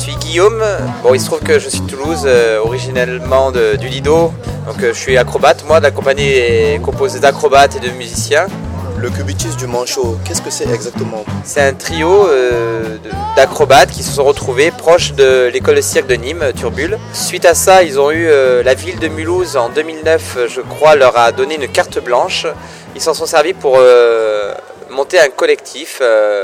suis Guillaume. Bon, il se trouve que je suis de Toulouse, originellement du Lido. Donc je suis acrobate. Moi, la compagnie est composée d'acrobates et de musiciens. Le Cubitus du Manchot, qu'est-ce que c'est exactement? C'est un trio d'acrobates qui se sont retrouvés proches de l'école de cirque de Nîmes, Turbule. Suite à ça, ils ont eu la ville de Mulhouse en 2009, je crois, leur a donné une carte blanche. Ils s'en sont servis pour monter un collectif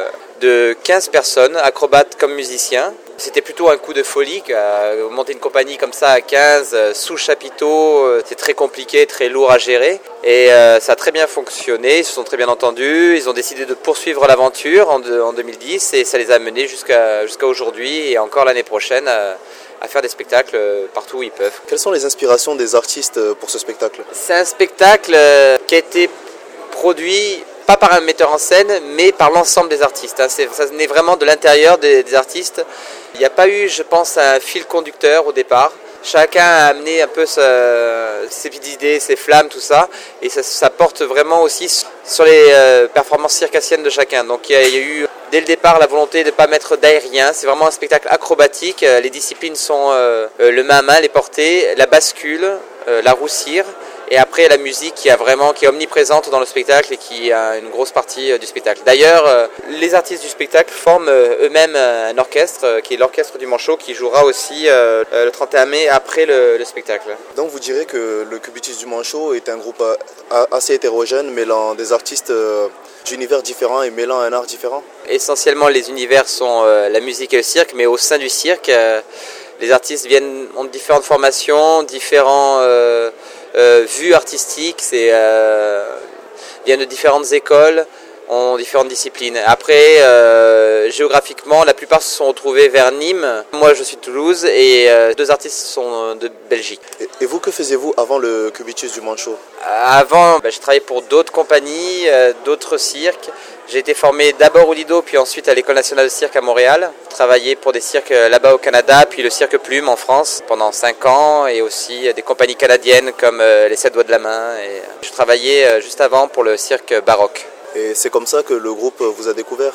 de 15 personnes, acrobates comme musiciens. C'était plutôt un coup de folie, monter une compagnie comme ça à 15, sous chapiteau, c'est très compliqué, très lourd à gérer. Et ça a très bien fonctionné, ils se sont très bien entendus, ils ont décidé de poursuivre l'aventure en 2010 et ça les a menés jusqu'à aujourd'hui et encore l'année prochaine à faire des spectacles partout où ils peuvent. Quelles sont les inspirations des artistes pour ce spectacle? C'est un spectacle qui a été produit pas par un metteur en scène, mais par l'ensemble des artistes. Ça naît vraiment de l'intérieur des artistes. Il n'y a pas eu, je pense, un fil conducteur au départ. Chacun a amené un peu ses petites idées, ses flammes, tout ça. Et ça porte vraiment aussi sur les performances circassiennes de chacun. Donc il y a eu dès le départ la volonté de ne pas mettre d'aérien. C'est vraiment un spectacle acrobatique. Les disciplines sont le main à main, les portées, la bascule, la roue cire. Et après la musique qui est omniprésente dans le spectacle et qui a une grosse partie du spectacle. D'ailleurs, les artistes du spectacle forment eux-mêmes un orchestre qui est l'orchestre du Manchot qui jouera aussi le 31 mai après le spectacle. Donc vous direz que le Cubitus du Manchot est un groupe assez hétérogène, mêlant des artistes d'univers différents et mêlant un art différent? Essentiellement les univers sont la musique et le cirque, mais au sein du cirque, les artistes ont différentes formations, différents vues artistiques, viennent de différentes écoles, ont différentes disciplines. Après, géographiquement, la plupart se sont retrouvés vers Nîmes. Moi, je suis de Toulouse et deux artistes sont de Belgique. Et vous, que faisiez-vous avant le Cubitus du Manchot? Avant, j'ai travaillé pour d'autres compagnies, d'autres cirques. J'ai été formé d'abord au Lido, puis ensuite à l'École nationale de cirque à Montréal. Travaillé pour des cirques là-bas au Canada, puis le Cirque Plume en France pendant 5 ans, et aussi des compagnies canadiennes comme les 7 doigts de la main. Et je travaillais juste avant pour le cirque baroque. Et c'est comme ça que le groupe vous a découvert?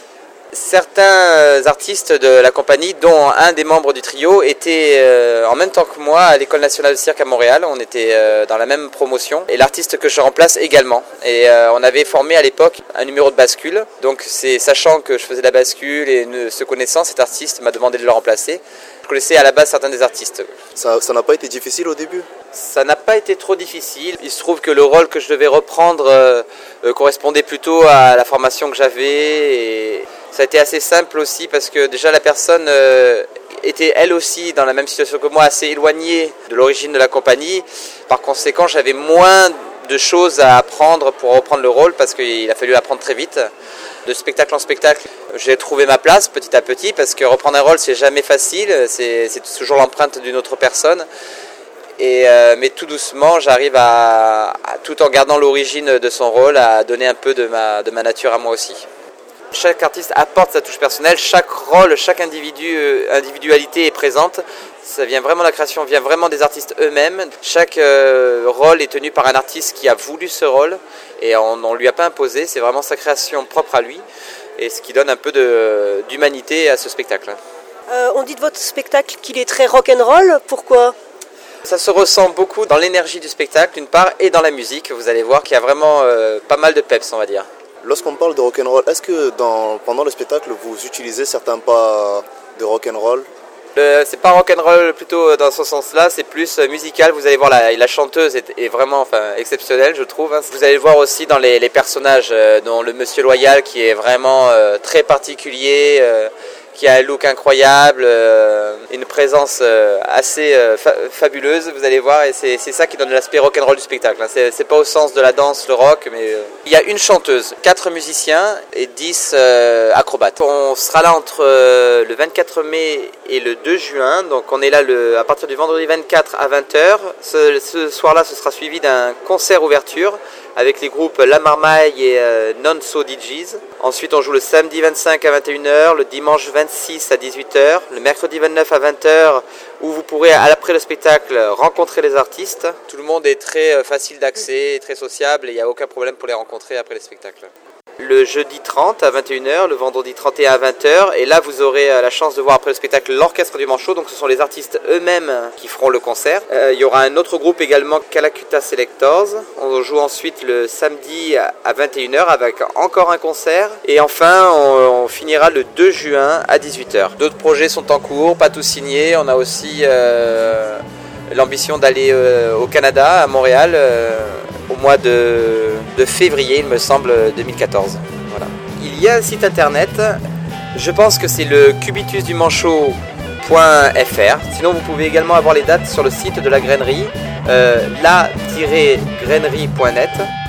Certains artistes de la compagnie, dont un des membres du trio, étaient en même temps que moi à l'École nationale de cirque à Montréal. On était dans la même promotion. Et l'artiste que je remplace également. Et on avait formé à l'époque un numéro de bascule. Donc c'est sachant que je faisais la bascule et se connaissant, cet artiste m'a demandé de le remplacer. Je connaissais à la base certains des artistes. Ça n'a pas été difficile au début? Ça n'a pas été trop difficile. Il se trouve que le rôle que je devais reprendre correspondait plutôt à la formation que j'avais. Et ça a été assez simple aussi parce que déjà la personne était elle aussi dans la même situation que moi, assez éloignée de l'origine de la compagnie. Par conséquent, j'avais moins de choses à apprendre pour reprendre le rôle parce qu'il a fallu apprendre très vite. De spectacle en spectacle, j'ai trouvé ma place petit à petit parce que reprendre un rôle, c'est jamais facile, c'est toujours l'empreinte d'une autre personne. Mais tout doucement, j'arrive tout en gardant l'origine de son rôle, à donner un peu de ma nature à moi aussi. Chaque artiste apporte sa touche personnelle, chaque rôle, chaque individualité est présente. La création vient vraiment des artistes eux-mêmes. Chaque rôle est tenu par un artiste qui a voulu ce rôle et on ne lui a pas imposé. C'est vraiment sa création propre à lui et ce qui donne un peu d'humanité à ce spectacle. On dit de votre spectacle qu'il est très rock'n'roll. Pourquoi ? Ça se ressent beaucoup dans l'énergie du spectacle d'une part et dans la musique. Vous allez voir qu'il y a vraiment pas mal de peps, on va dire. Lorsqu'on parle de rock'n'roll, est-ce que pendant le spectacle, vous utilisez certains pas de rock'n'roll ? C'est pas rock'n'roll plutôt dans ce sens-là, c'est plus musical. Vous allez voir, la chanteuse est vraiment exceptionnelle, je trouve. Vous allez le voir aussi dans les personnages, dont le Monsieur Loyal qui est vraiment très particulier, qui a un look incroyable, une présence assez fabuleuse, vous allez voir, et c'est ça qui donne l'aspect rock'n'roll du spectacle. C'est pas au sens de la danse, le rock, mais il y a une chanteuse, 4 musiciens et 10 acrobates. On sera là entre le 24 mai et le 2 juin, donc on est là à partir du vendredi 24 à 20h. Ce soir-là, ce sera suivi d'un concert ouverture avec les groupes La Marmaille et Non So DJs. Ensuite, on joue le samedi 25 à 21h, le dimanche 26 à 18h, le mercredi 29 à 20h, où vous pourrez, après le spectacle, rencontrer les artistes. Tout le monde est très facile d'accès, très sociable, et il n'y a aucun problème pour les rencontrer après le spectacle. le jeudi 30 à 21h, le vendredi 31 à 20h. Et là, vous aurez la chance de voir après le spectacle l'Orchestre du Manchot. Donc ce sont les artistes eux-mêmes qui feront le concert. Il y aura un autre groupe également, Calacuta Selectors. On joue ensuite le samedi à 21h avec encore un concert. Et enfin, on finira le 2 juin à 18h. D'autres projets sont en cours, pas tous signés. On a aussi l'ambition d'aller au Canada, à Montréal, au mois de février, il me semble, 2014. Voilà. Il y a un site internet, je pense que c'est le cubitusdumanchot.fr. Sinon, vous pouvez également avoir les dates sur le site de la grainerie, la-grainerie.net.